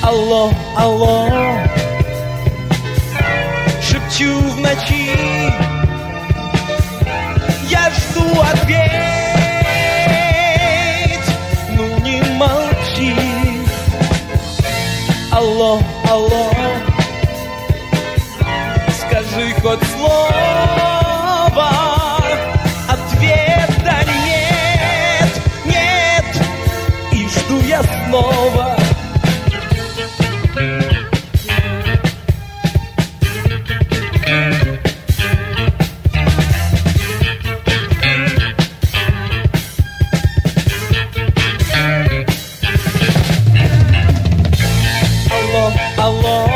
Алло, алло, шепчу в ночи, я жду ответ. Ну не молчи. Алло, алло, скажи хоть слово. Ответа нет, нет, и жду я снова. Алло, алло,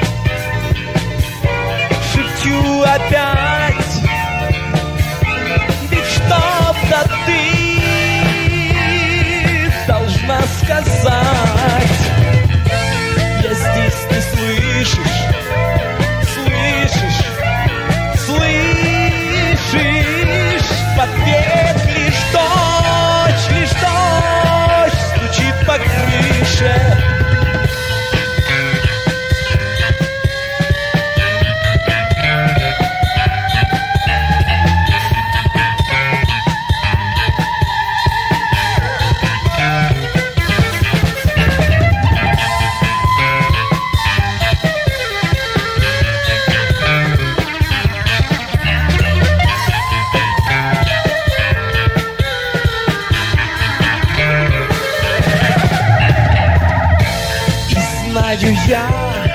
шепчу опять, ведь что-то ты должна сказать. Я здесь, ты слышишь, слышишь, слышишь? В ответ лишь дождь стучит по крыше. Знаю я,